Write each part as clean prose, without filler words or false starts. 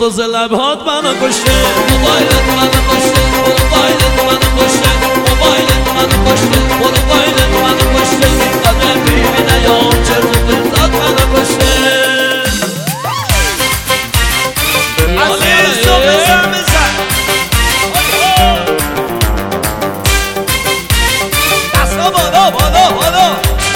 باز لبهات منو کشته موبایلت منو کشته موبایلت منو کشته موبایلت منو کشته موبایلت منو کشته قدر میبینه یا چرت و پرتات منو کشته عزیز تو بزن بزن دستا بالا بالا بالا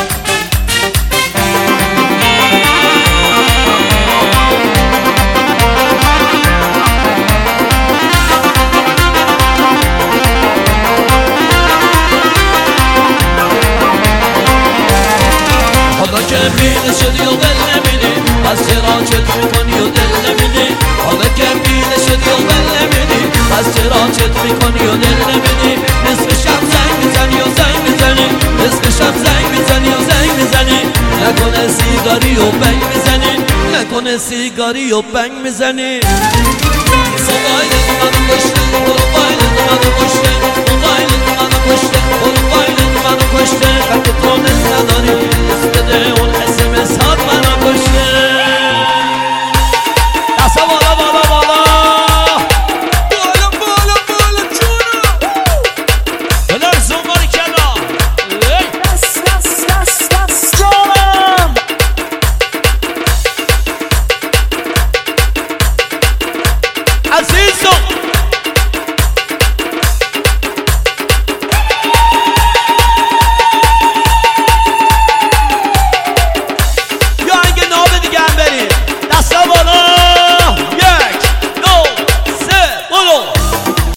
حالا که بیل شدی و دل نمیدی از چرا چت میکنی و دل نمیدی حالا که بیل شدی و دل نمیدی از چرا چت میکنی و دل نمیدی نصف شب زنگ میزنی و زنگ میزنی نصف شب زنگ میزنی و زنگ میزنی نکنه سیگاری و بنگ میزنی نکنه سیگاری و بنگ میزنی موبایلت منو